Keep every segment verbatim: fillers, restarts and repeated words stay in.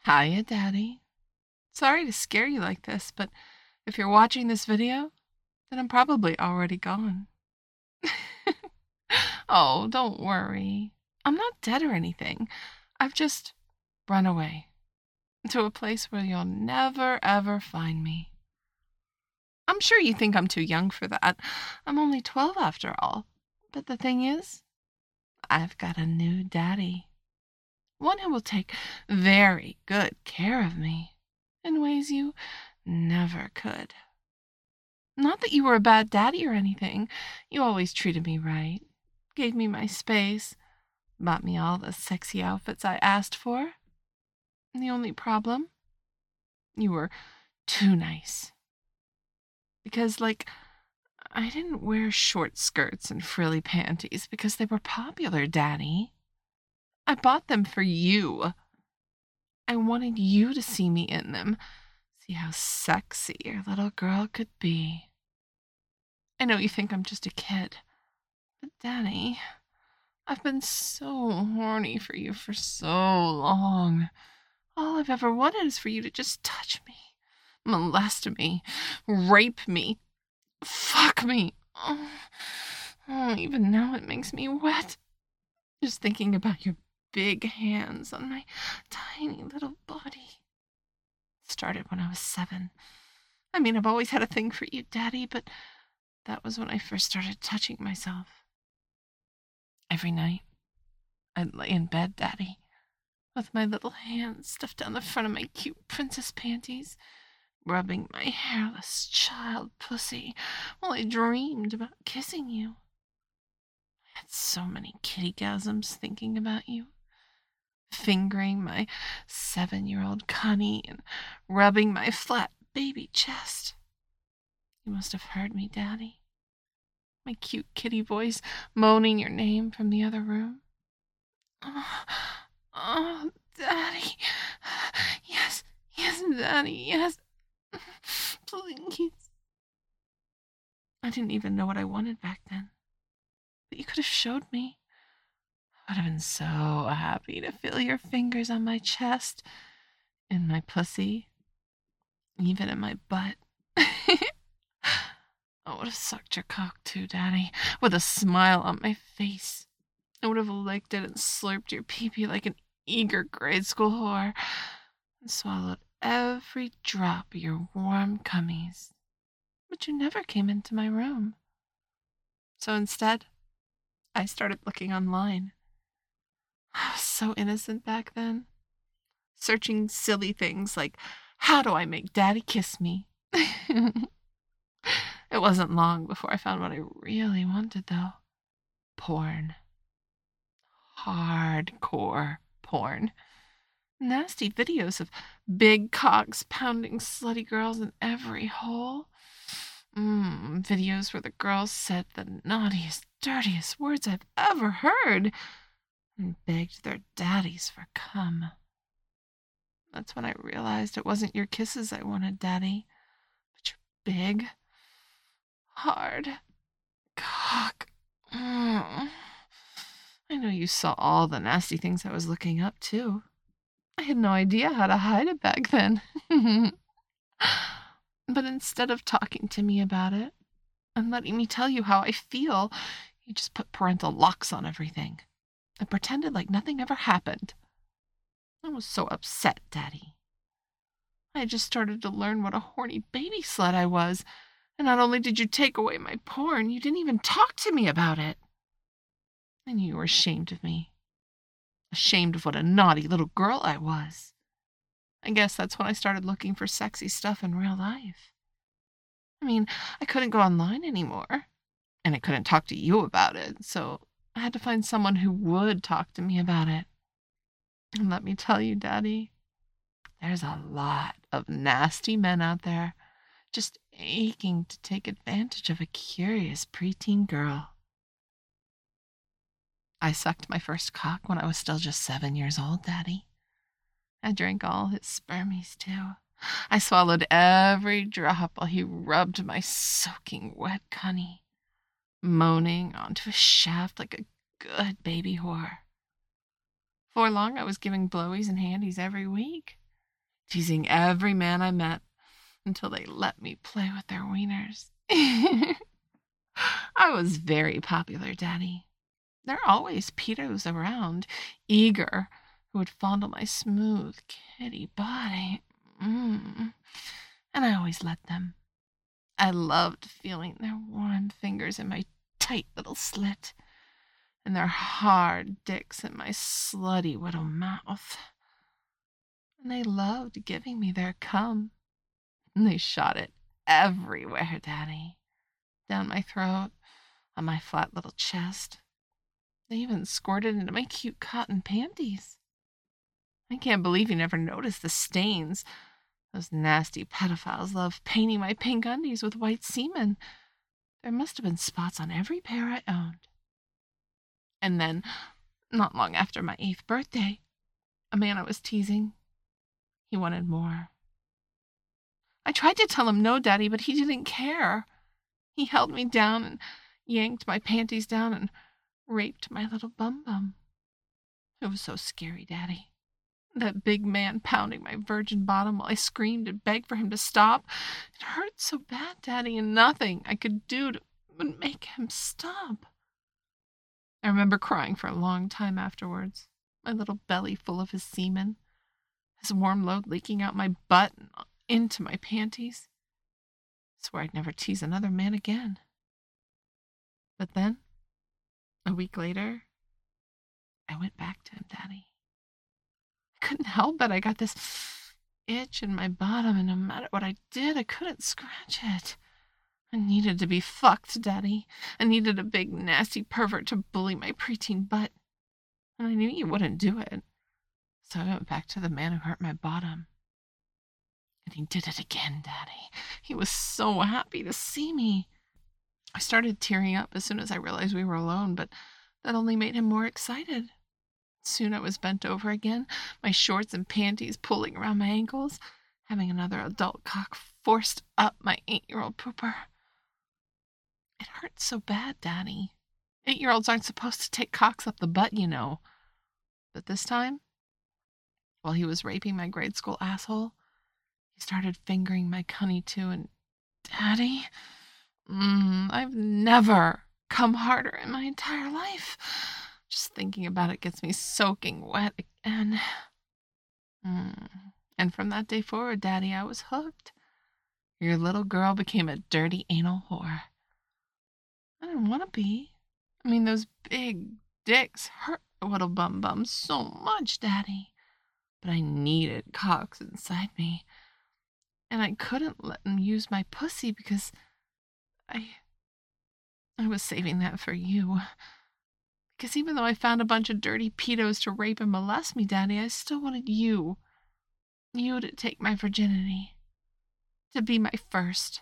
Hiya, Daddy. Sorry to scare you like this, but if you're watching this video, then I'm probably already gone. Oh, don't worry. I'm not dead or anything. I've just run away to a place where you'll never, ever find me. I'm sure you think I'm too young for that. I'm only twelve after all. But the thing is, I've got a new daddy. One who will take very good care of me in ways you never could. Not that you were a bad daddy or anything. You always treated me right, gave me my space, bought me all the sexy outfits I asked for. The only problem? You were too nice. Because, like, I didn't wear short skirts and frilly panties because they were popular, Daddy. I bought them for you. I wanted you to see me in them, see how sexy your little girl could be. I know you think I'm just a kid, but Daddy, I've been so horny for you for so long. All I've ever wanted is for you to just touch me, molest me, rape me, fuck me. Oh, oh, even now it makes me wet. Just thinking about your big hands on my tiny little body. It started when I was seven. I mean, I've always had a thing for you, Daddy, but that was when I first started touching myself. Every night, I'd lay in bed, Daddy, with my little hands stuffed down the front of my cute princess panties, rubbing my hairless child pussy while I dreamed about kissing you. I had so many kitty-gasms thinking about you, fingering my seven-year-old cunny and rubbing my flat baby chest. You must have heard me, Daddy. My cute kitty voice moaning your name from the other room. Oh, oh, Daddy. Yes, yes, Daddy, yes. Please. I didn't even know what I wanted back then, but you could have showed me. I would have been so happy to feel your fingers on my chest, in my pussy, even in my butt. I would have sucked your cock too, Daddy, with a smile on my face. I would have licked it and slurped your pee-pee like an eager grade school whore, and swallowed every drop of your warm cummies. But you never came into my room. So instead, I started looking online. I was so innocent back then, searching silly things like, how do I make Daddy kiss me? It wasn't long before I found what I really wanted, though. Porn. Hardcore porn. Nasty videos of big cocks pounding slutty girls in every hole. Mmm, videos where the girls said the naughtiest, dirtiest words I've ever heard and begged their daddies for cum. That's when I realized it wasn't your kisses I wanted, Daddy, but your big, hard cock. Mm. I know you saw all the nasty things I was looking up, too. I had no idea how to hide it back then. But instead of talking to me about it and letting me tell you how I feel, you just put parental locks on everything and pretended like nothing ever happened. I was so upset, Daddy. I had just started to learn what a horny baby slut I was, and not only did you take away my porn, you didn't even talk to me about it. I knew you were ashamed of me. Ashamed of what a naughty little girl I was. I guess that's when I started looking for sexy stuff in real life. I mean, I couldn't go online anymore, and I couldn't talk to you about it, so I had to find someone who would talk to me about it. And let me tell you, Daddy, there's a lot of nasty men out there just aching to take advantage of a curious preteen girl. I sucked my first cock when I was still just seven years old, Daddy. I drank all his spermies, too. I swallowed every drop while he rubbed my soaking wet cunny, moaning onto his shaft like a good baby whore. For long, I was giving blowies and handies every week. teasing every man I met until they let me play with their wieners. I was very popular, Daddy. There are always pedos around, eager, who would fondle my smooth kitty body. Mm. And I always let them. I loved feeling their warm fingers in my tight little slit, and their hard dicks in my slutty little mouth. And they loved giving me their cum. And they shot it everywhere, Daddy. Down my throat, on my flat little chest. They even squirted into my cute cotton panties. I can't believe you never noticed the stains. Those nasty pedophiles love painting my pink undies with white semen. There must have been spots on every pair I owned. And then, not long after my eighth birthday, a man I was teasing, he wanted more. I tried to tell him no, Daddy, but he didn't care. He held me down and yanked my panties down and raped my little bum-bum. It was so scary, Daddy. That big man pounding my virgin bottom while I screamed and begged for him to stop. It hurt so bad, Daddy, and nothing I could do to, would make him stop. I remember crying for a long time afterwards, my little belly full of his semen, his warm load leaking out my butt and into my panties. I swore I'd never tease another man again. But then, a week later, I went back to him, Daddy. I couldn't help it. I got this itch in my bottom, and no matter what I did, I couldn't scratch it. I needed to be fucked, Daddy. I needed a big, nasty pervert to bully my preteen butt. And I knew you wouldn't do it. So I went back to the man who hurt my bottom. And he did it again, Daddy. He was so happy to see me. I started tearing up as soon as I realized we were alone, but that only made him more excited. Soon I was bent over again, my shorts and panties pulling around my ankles, having another adult cock forced up my eight-year-old pooper. It hurt so bad, Daddy. Eight-year-olds aren't supposed to take cocks up the butt, you know. But this time, while he was raping my grade school asshole, he started fingering my cunny too, and Daddy, mm, I've never come harder in my entire life. Just thinking about it gets me soaking wet again. Mm. And from that day forward, Daddy, I was hooked. Your little girl became a dirty anal whore. I didn't want to be. I mean, those big dicks hurt a little bum bum so much, Daddy. But I needed cocks inside me. And I couldn't let them use my pussy because I... I was saving that for you. Because even though I found a bunch of dirty pedos to rape and molest me, Daddy, I still wanted you. You to take my virginity. To be my first.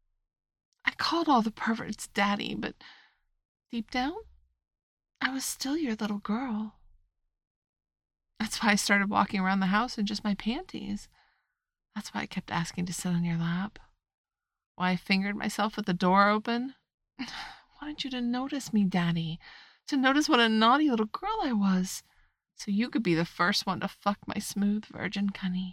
I called all the perverts Daddy, but deep down, I was still your little girl. That's why I started walking around the house in just my panties. That's why I kept asking to sit on your lap. Why I fingered myself with the door open. I wanted you to notice me, Daddy. To notice what a naughty little girl I was. So you could be the first one to fuck my smooth virgin cunny.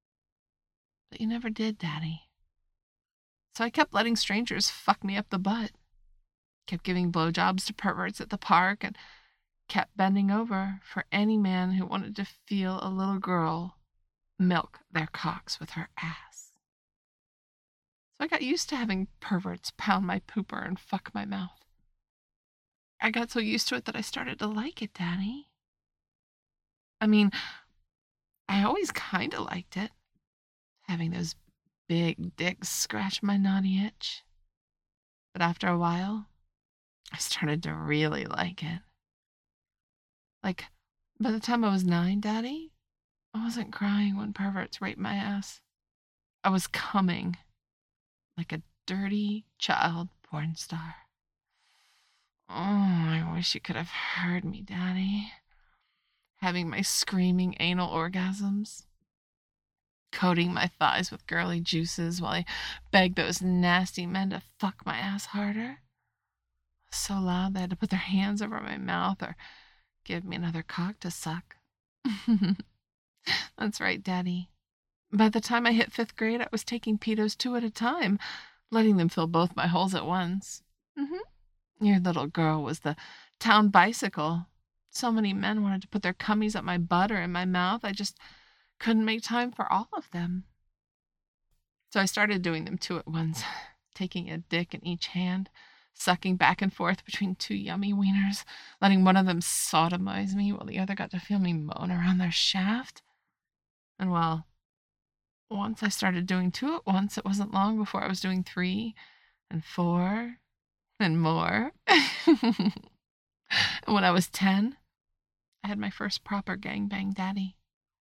But you never did, Daddy. So I kept letting strangers fuck me up the butt. Kept giving blowjobs to perverts at the park and kept bending over for any man who wanted to feel a little girl milk their cocks with her ass. So I got used to having perverts pound my pooper and fuck my mouth. I got so used to it that I started to like it, Daddy. I mean, I always kind of liked it. Having those big dicks scratch my naughty itch. But after a while, I started to really like it. Like, by the time I was nine, Daddy, I wasn't crying when perverts raped my ass. I was coming like a dirty child porn star. Oh, I wish you could have heard me, Daddy. Having my screaming anal orgasms. Coating my thighs with girly juices while I begged those nasty men to fuck my ass harder. So loud they had to put their hands over my mouth or give me another cock to suck. That's right, Daddy. By the time I hit fifth grade, I was taking pedos two at a time, letting them fill both my holes at once. Mm-hmm. Your little girl was the town bicycle. So many men wanted to put their cummies up my butt or in my mouth, I just couldn't make time for all of them. So I started doing them two at once, taking a dick in each hand, sucking back and forth between two yummy wieners, letting one of them sodomize me while the other got to feel me moan around their shaft. And well, once I started doing two at once, it wasn't long before I was doing three and four and more. And when I was ten, I had my first proper gangbang daddy.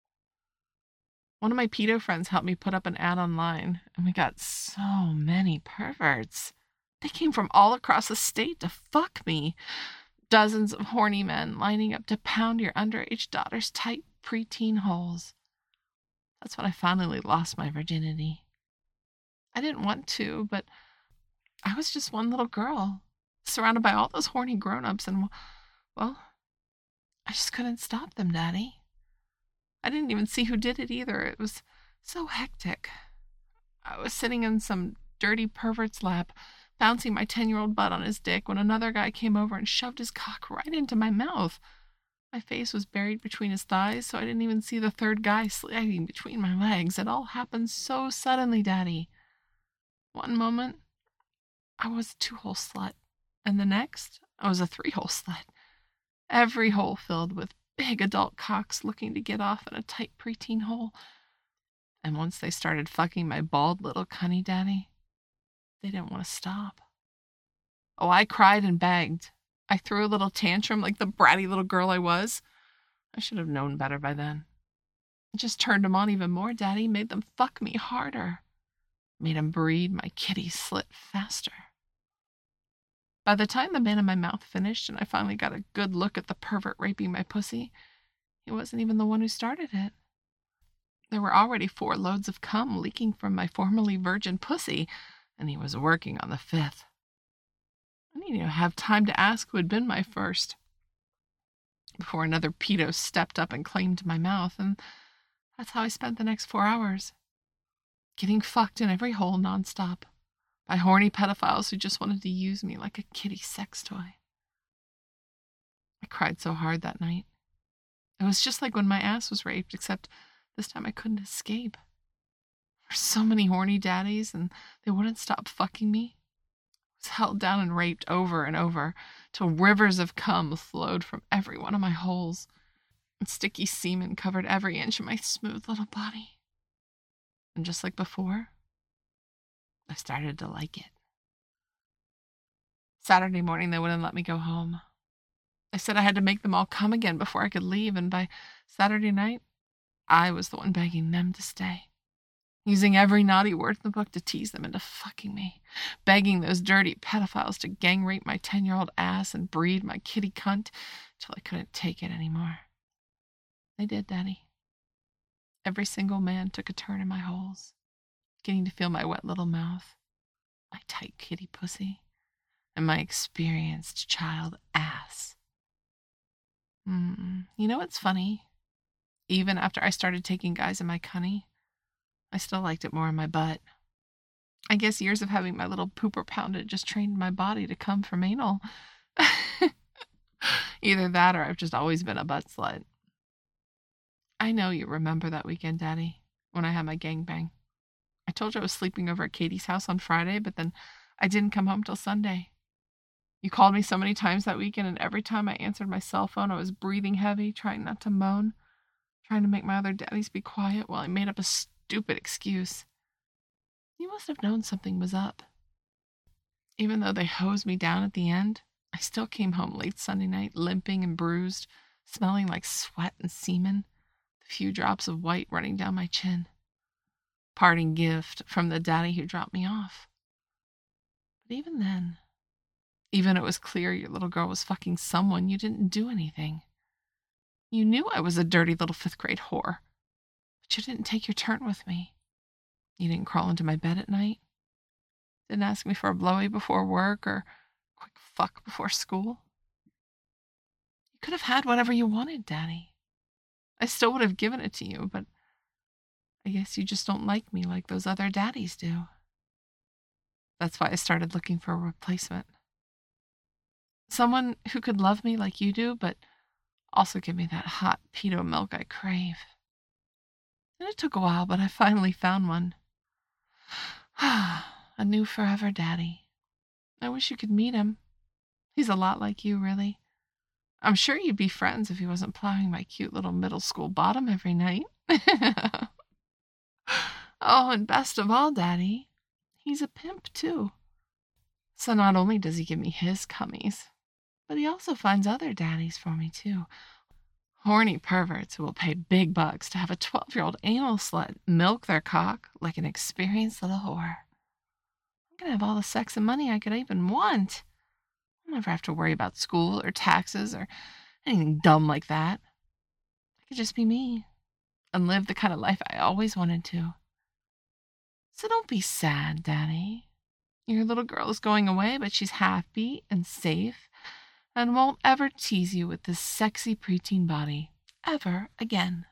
One of my pedo friends helped me put up an ad online, and we got so many perverts. They came from all across the state to fuck me. Dozens of horny men lining up to pound your underage daughter's tight preteen holes. That's when I finally lost my virginity. I didn't want to, but I was just one little girl, surrounded by all those horny grown-ups, and, well, I just couldn't stop them, Daddy. I didn't even see who did it either. It was so hectic. I was sitting in some dirty pervert's lap, bouncing my ten-year-old butt on his dick, when another guy came over and shoved his cock right into my mouth. My face was buried between his thighs, so I didn't even see the third guy sliding between my legs. It all happened so suddenly, Daddy. One moment, I was a two-hole slut, and the next, I was a three-hole slut. Every hole filled with big adult cocks looking to get off in a tight preteen hole. And once they started fucking my bald little cunny daddy, they didn't want to stop. Oh, I cried and begged. I threw a little tantrum like the bratty little girl I was. I should have known better by then. It just turned them on even more, Daddy, made them fuck me harder. Made them breed my kitty slit faster. By the time the man in my mouth finished and I finally got a good look at the pervert raping my pussy, he wasn't even the one who started it. There were already four loads of cum leaking from my formerly virgin pussy, and he was working on the fifth. I didn't even have time to ask who had been my first before another pedo stepped up and claimed my mouth, and that's how I spent the next four hours. Getting fucked in every hole nonstop by horny pedophiles who just wanted to use me like a kitty sex toy. I cried so hard that night. It was just like when my ass was raped, except this time I couldn't escape. There were so many horny daddies, and they wouldn't stop fucking me. I was held down and raped over and over, till rivers of cum flowed from every one of my holes, and sticky semen covered every inch of my smooth little body. And just like before, I started to like it. Saturday morning, they wouldn't let me go home. They said I had to make them all come again before I could leave, and by Saturday night, I was the one begging them to stay. Using every naughty word in the book to tease them into fucking me. Begging those dirty pedophiles to gang rape my ten-year-old ass and breed my kitty cunt till I couldn't take it anymore. They did, Daddy. Every single man took a turn in my holes, getting to feel my wet little mouth, my tight kitty pussy, and my experienced child ass. Mm, you know what's funny? Even after I started taking guys in my cunny, I still liked it more in my butt. I guess years of having my little pooper pounded just trained my body to come from anal. Either that or I've just always been a butt slut. I know you remember that weekend, Daddy, when I had my gangbang. I told you I was sleeping over at Katie's house on Friday, but then I didn't come home till Sunday. You called me so many times that weekend, and every time I answered my cell phone, I was breathing heavy, trying not to moan, trying to make my other daddies be quiet while I made up a stupid excuse. You must have known something was up. Even though they hosed me down at the end, I still came home late Sunday night, limping and bruised, smelling like sweat and semen, the few drops of white running down my chin. Parting gift from the daddy who dropped me off. But even then, even it was clear your little girl was fucking someone, you didn't do anything. You knew I was a dirty little fifth grade whore, but you didn't take your turn with me. You didn't crawl into my bed at night. Didn't ask me for a blowy before work or a quick fuck before school. You could have had whatever you wanted, Daddy. I still would have given it to you, but I I guess you just don't like me like those other daddies do. That's why I started looking for a replacement. Someone who could love me like you do, but also give me that hot pedo milk I crave. And it took a while, but I finally found one. A new forever daddy. I wish you could meet him. He's a lot like you, really. I'm sure you'd be friends if he wasn't plowing my cute little middle school bottom every night. Oh, and best of all, Daddy, he's a pimp, too. So not only does he give me his cummies, but he also finds other daddies for me, too. Horny perverts who will pay big bucks to have a twelve-year-old anal slut milk their cock like an experienced little whore. I'm gonna have all the sex and money I could even want. I'll never have to worry about school or taxes or anything dumb like that. I could just be me and live the kind of life I always wanted to. So don't be sad, Daddy. Your little girl is going away, but she's happy and safe and won't ever tease you with this sexy preteen body ever again.